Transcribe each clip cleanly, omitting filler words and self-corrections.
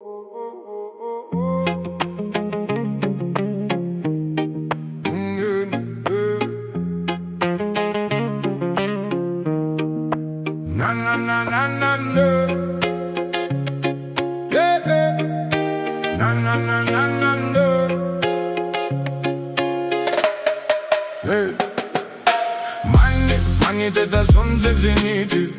Манит это солнце в зените.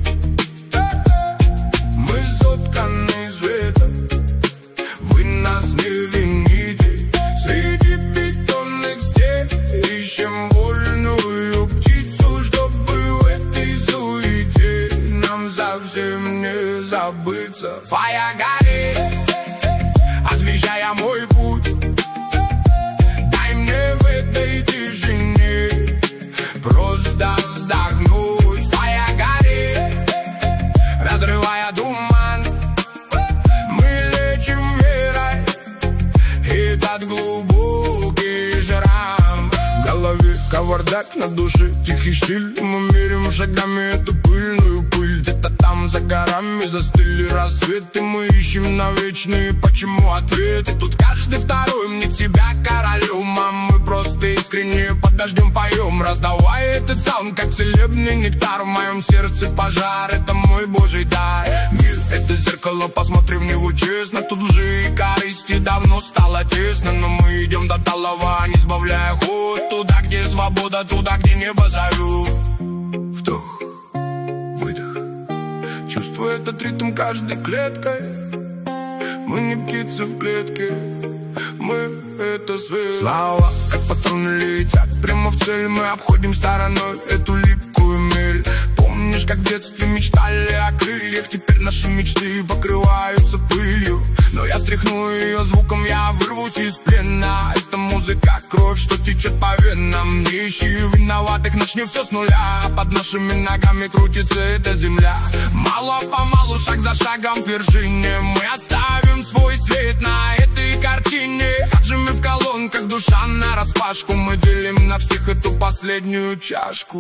Мы сотканы из света, вы нас не вините. Среди бетонных стен ищем вольную птицу, чтобы в этой суете нам совсем не забыться. Фая горит, освещая мой путь. Дай мне в этой тишине просто вздохнуть. Фая горит, разрывая туман. Мы лечим верой этот глубокий шрам. В голове кавардак, на душе тихий штиль. Мы мерим шагами эту пыльную пыль. Где-то там за горами застыли рассветы. Мы ищем на вечные почему ответы. Тут каждый второй мне тебя королем, а мы просто искренне под дождем поем, раздавая этот саунд, как целебный нектар. В моем сердце пожар, это мой божий дар. Мир — это зеркало, посмотри в него честно. Тут лжи и корысти давно стало тесно, но мы идем до талого, не сбавляя ход. Туда, где свобода, туда, где небо зовет. Вдох, выдох, чувствую этот ритм каждой клеткой. Мы не птицы в клетке, мы — это свет. Слова, как патроны, летят прямо в цель. Мы обходим стороной эту липкую мель. Помнишь, как в детстве мечтали о крыльях? Теперь наши мечты покрываются пылью. Но я стряхну ее звуком, я вырвусь из плена. Это музыка, кровь, что течет по венам. Не ищи виноватых, начни все с нуля. Под нашими ногами крутится эта земля. Мало-помалу, шаг за шагом к вершине. Мы оставим свой свет на этой картине. Также мы в колонках, душа нараспашку. Мы делим на всех эту последнюю чашку.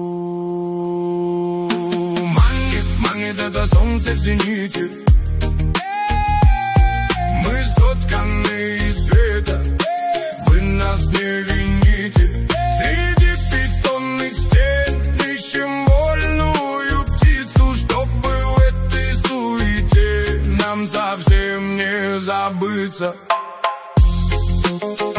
Манит это солнце в зените. Мы сотканы из света, вы нас не вините. Среди бетонных стен ищем вольную птицу, чтобы в этой суете нам совсем не забыться.